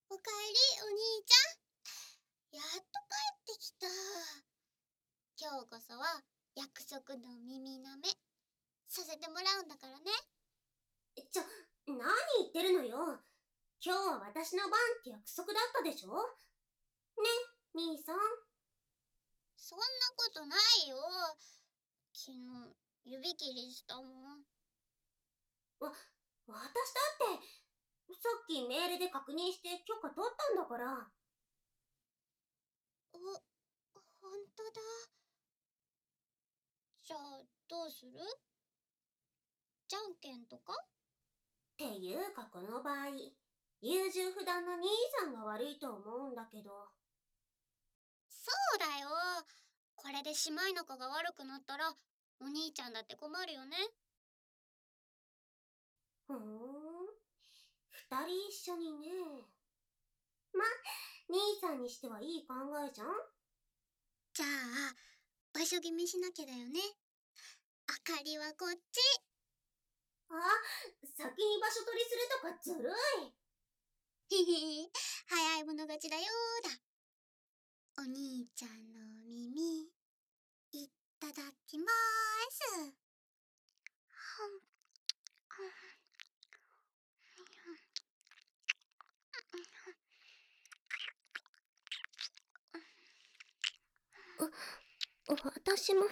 おかえり、お兄ちゃん。やっと帰ってきた。今日こそは約束の耳舐めさせてもらうんだからね。 何言ってるのよ。今日は私の番って約束だったでしょ。ね、兄さん。 そんなことないよ。昨日指切りしたもん。 私だってさっきメールで確認して許可取ったんだから。 ほんとだ。じゃあどうする？じゃんけんとか？ っていうかこの場合、優柔不断な兄さんが悪いと思うんだけど。 そうだよ。これで姉妹仲が悪くなったらお兄ちゃんだって困るよね。 ふーん、二人一緒にね。ま、兄さんにしてはいい考えじゃん。 じゃあ場所決めしなきゃだよね。あかりはこっち。 あ、先に場所取りするとかずるい。 へへへ、早い者勝ちだよーだ。お兄ちゃんの耳いただきまーす。 私も。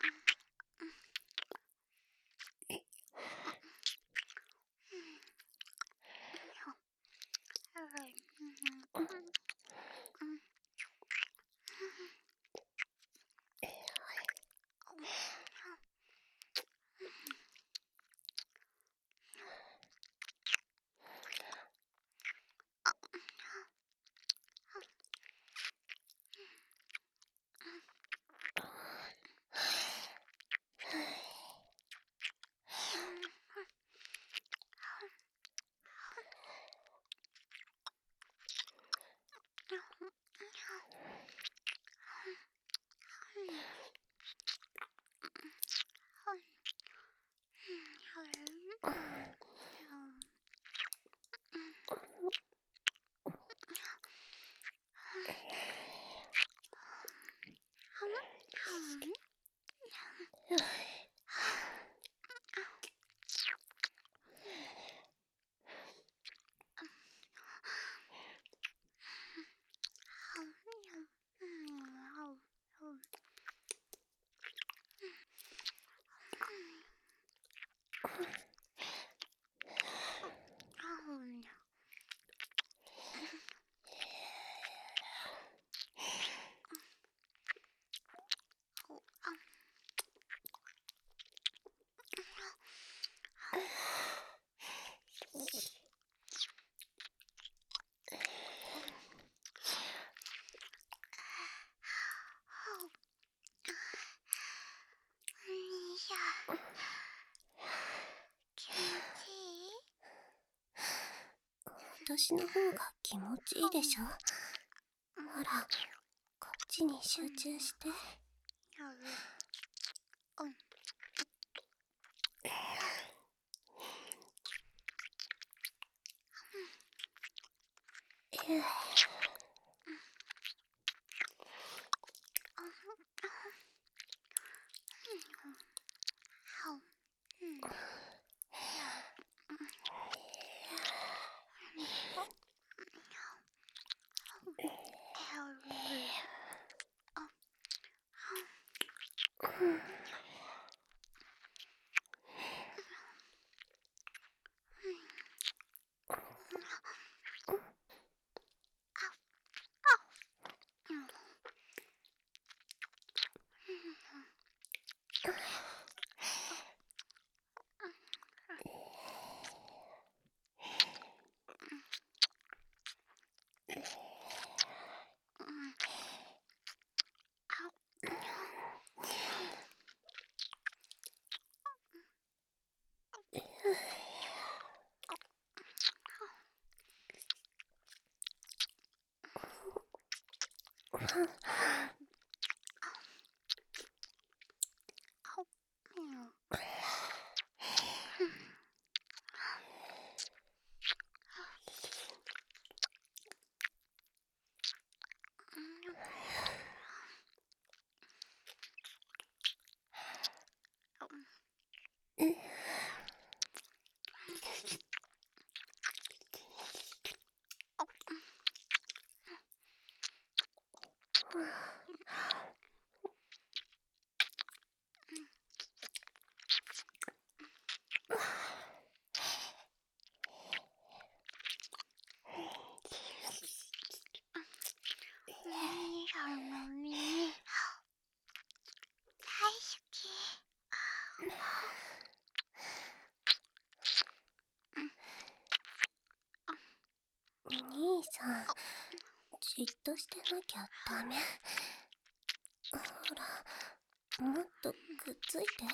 私の方が気持ちいいでしょ。ほら、こっちに集中して。 兄さん、じっとしてなきゃダメ。ほら、もっとくっついて。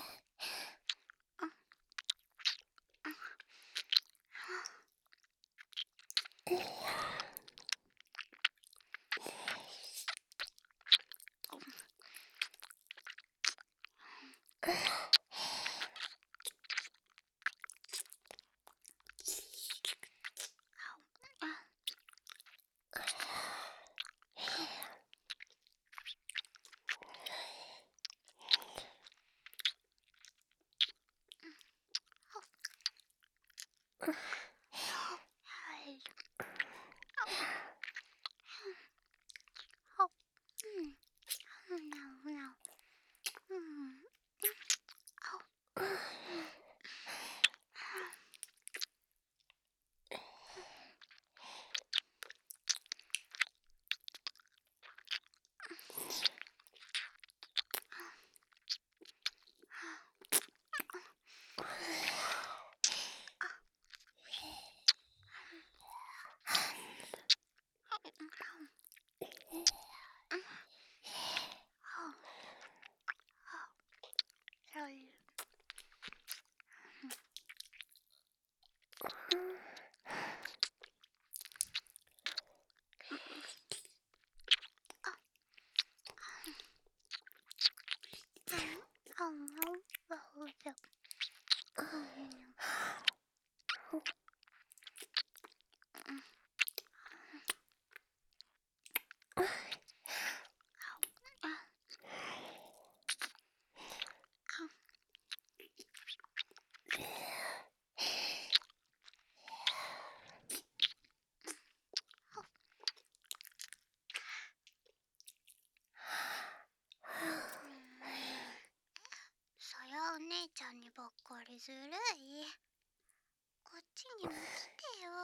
そやお姉ちゃんにばっかりずるい。こっちにも来てよ。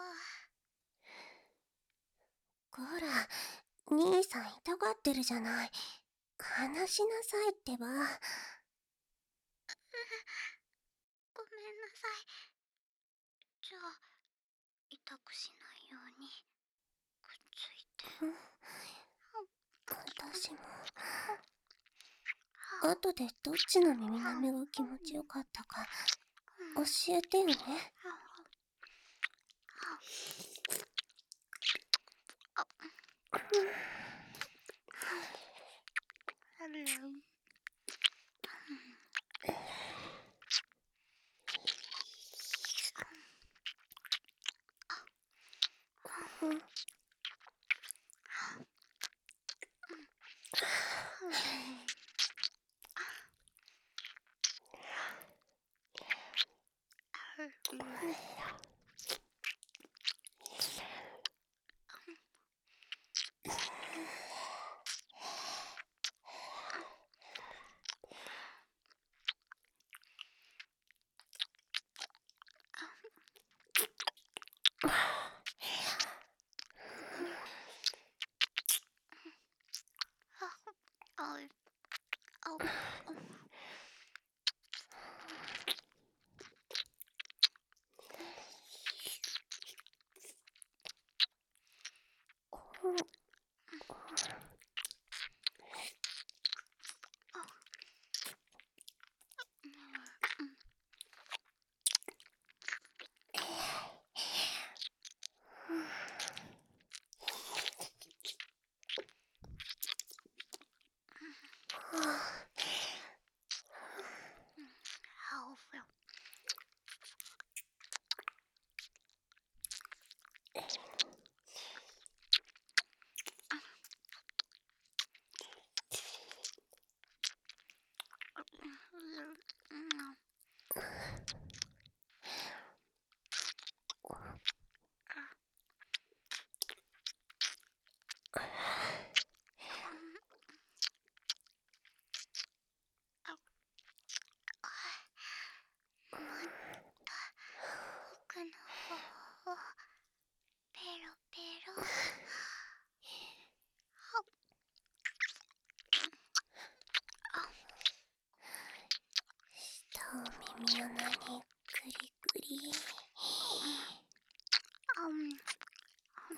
こら、兄さん痛がってるじゃない。話しなさいってば。 ごめんなさい。じゃあ、痛くしないようにくっついて。 私も。後でどっちの耳なめが気持ちよかったか教えてよね。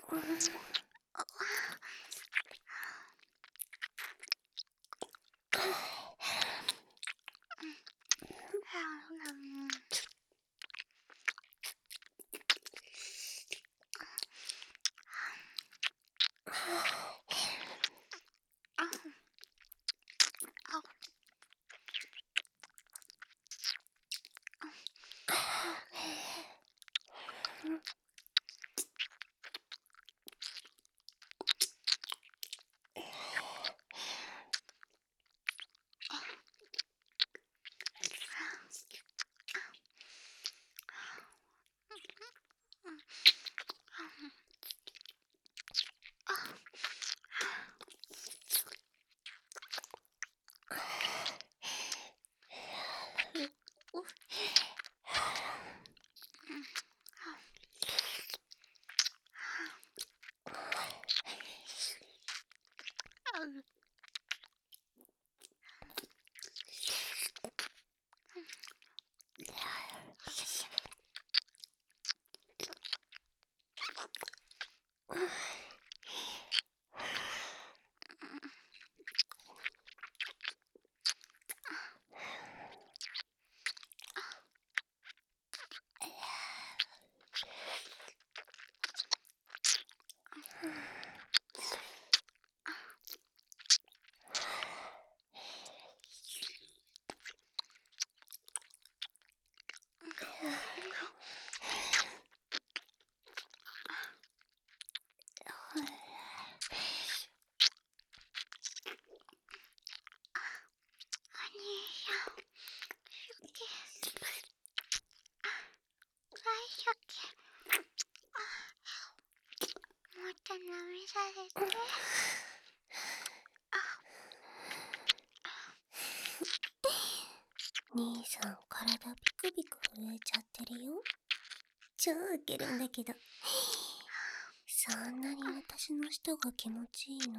兄さん体ピクピク震えちゃってるよ。超ウケるんだけど。そんなに私の舌が気持ちいいの？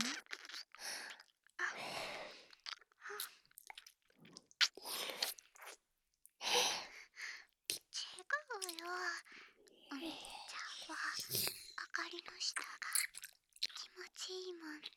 違うよ。お兄ちゃんはあかりの舌が気持ちいいもんね。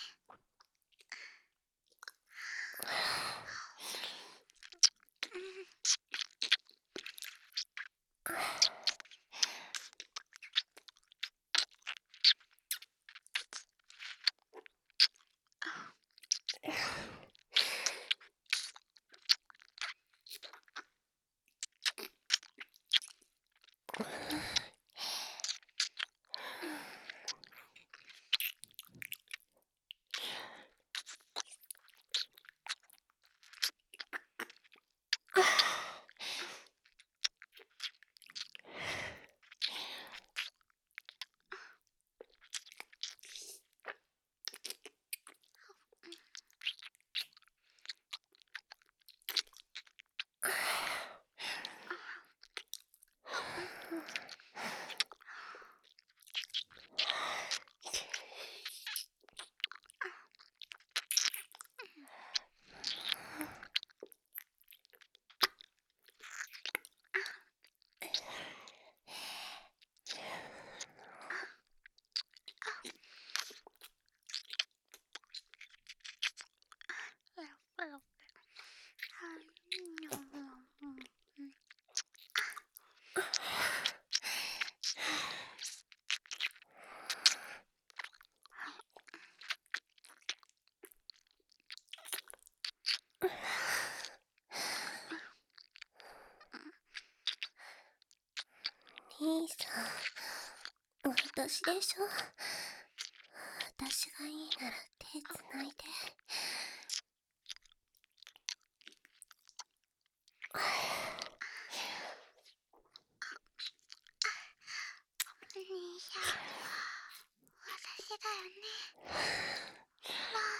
兄さん、私でしょ。私がいいなら手つないで。 お兄さん、私だよね。ほら。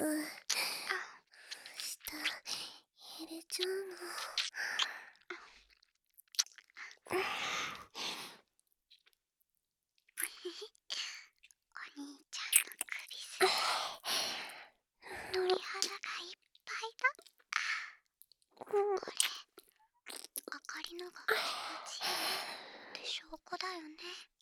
下入れちゃうの。 お兄ちゃんの首筋鳥肌がいっぱいだ。これあかりのが気持ちいいって証拠だよね。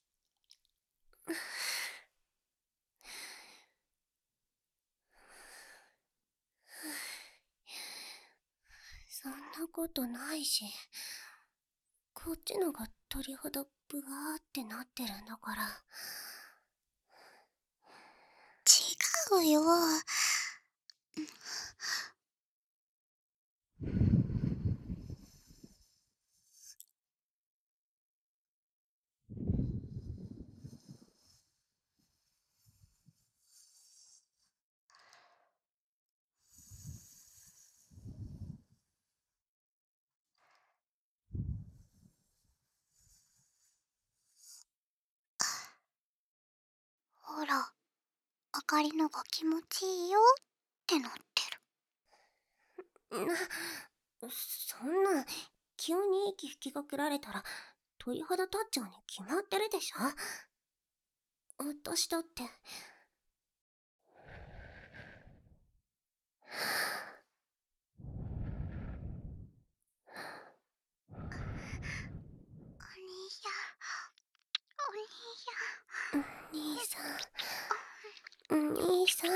そんなことないし、こっちのが鳥肌ブワーってなってるんだから。 違うよ。ほら、あかりのが気持ちいいよってなってる。 そんな、急に息吹きかけられたら、鳥肌立っちゃうに決まってるでしょ。私だって。 お兄さん、 兄さん、兄さん。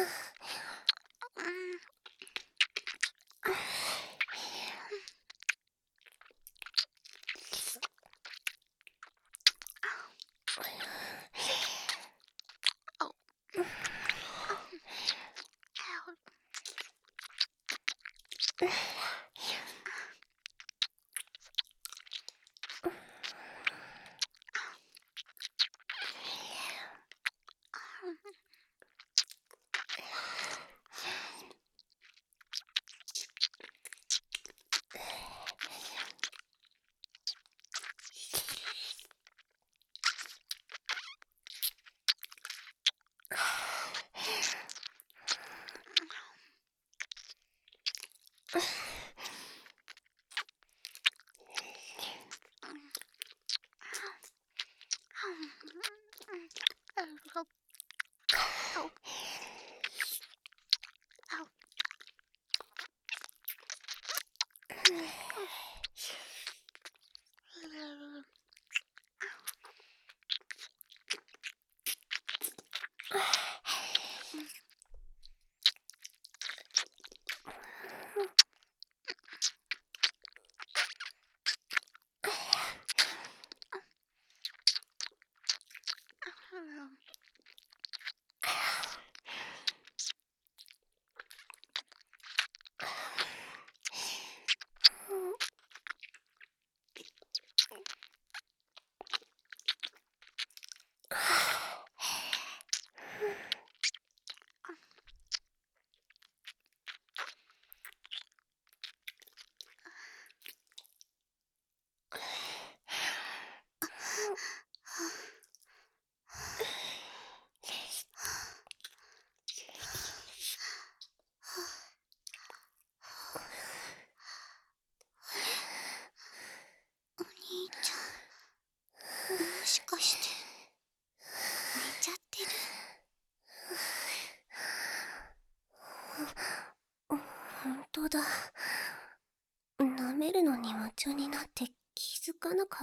お兄ちゃん、もしかして寝ちゃってる？ ほんとだ。舐めるのに夢中になって気づかなかった。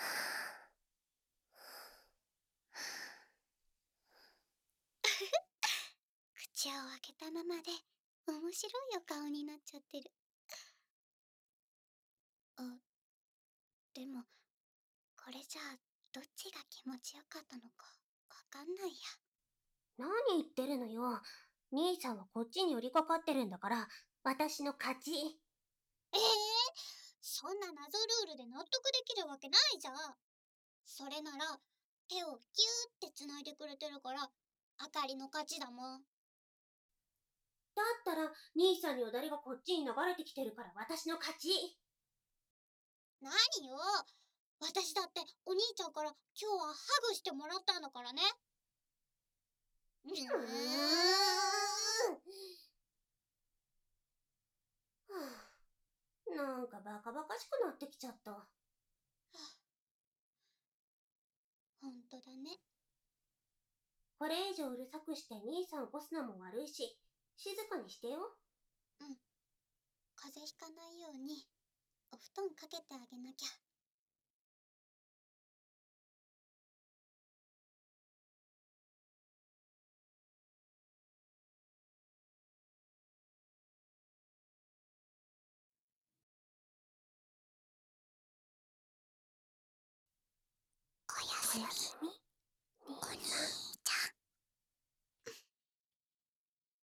口を開けたままで面白いお顔になっちゃってる。あ、でもこれじゃあどっちが気持ちよかったのかわかんないや。 何言ってるのよ。兄さんはこっちに寄りかかってるんだから、私の勝ち。 そんな謎ルールで納得できるわけないじゃん。それなら手をギューってつないでくれてるからあかりの勝ちだもん。 だったら、兄さんによだれがこっちに流れてきてるから私の勝ち。 何よ、私だってお兄ちゃんから今日はハグしてもらったんだからね。 なんかバカバカしくなってきちゃった。 ほんとだね。 これ以上うるさくして兄さん起こすのも悪いし、静かにしてよ。 うん。風邪ひかないようにお布団かけてあげなきゃ。おやすみ。